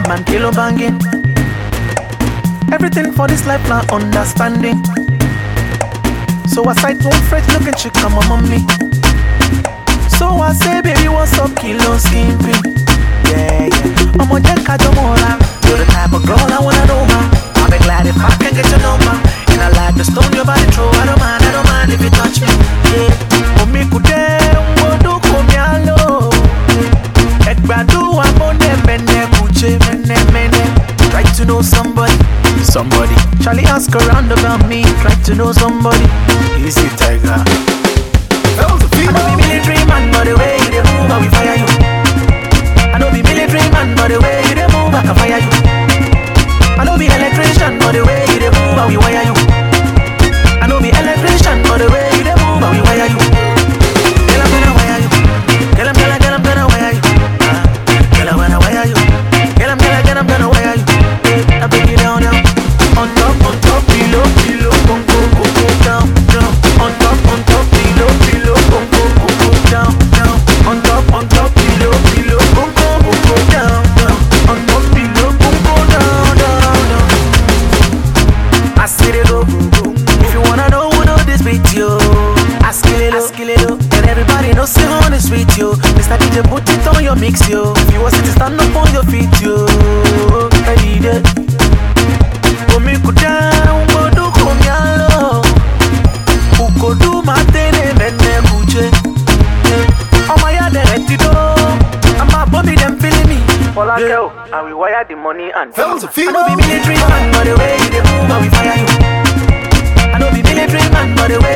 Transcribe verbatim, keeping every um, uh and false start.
man kilo banging. Everything for this life now understanding. So I sight one fresh looking chick on my mommy. So I say, baby, what's up, kilo skimpy? Yeah, yeah. I'm a jack, I don't wanna. You're the type of girl I wanna know, man. I'll be glad if I can get your number. And I like the stone your body throw. I don't mind, I don't mind if you touch me. Yeah. For me, could do come yalo. Ekbadu, I'm on them, mene, kuche, mene, mene. Try to know somebody, somebody. Charlie ask around about me. Try to know somebody. Easy tiger. I don't be military man, but the way you dey move, I will fire you. I don't be military man, but the way you dey move, I can fire you. I don't be electrician, but the way you dey move, I will wire you. I don't be electrician, but the way you dey move, I will wire you. Girl, I'm gonna wire you. Girl, I'm gonna, girl, I'm gonna wire you. Uh, girl, I'm gonna wire you. Girl, I'm gonna, girl, I'm gonna wire you. I bring you down, down. On top, on top, below, below, go, go, go, go, down, down. On top, on top, below, below, go, go, go, go, down, down. On top, on top, below, below, go, go, go, go, down, down. On top, below, go, go, down, down, down. I see they go, go, go. If you wanna know who know this beat, yo, ask it, ask it, and everybody knows say on this with you. Mister D J, put it on your mix, yo. If you want to stand up on your feet, yo, I need it. Go me go down, go do come yalo. Who go do my thing, mene kuche. Oh my God, they let it go. I'm a Bobby, them feeling me. All I go, and we wire the money and. I don't be military man, but the way you dey move, I will fire you. I don't be military man, but the way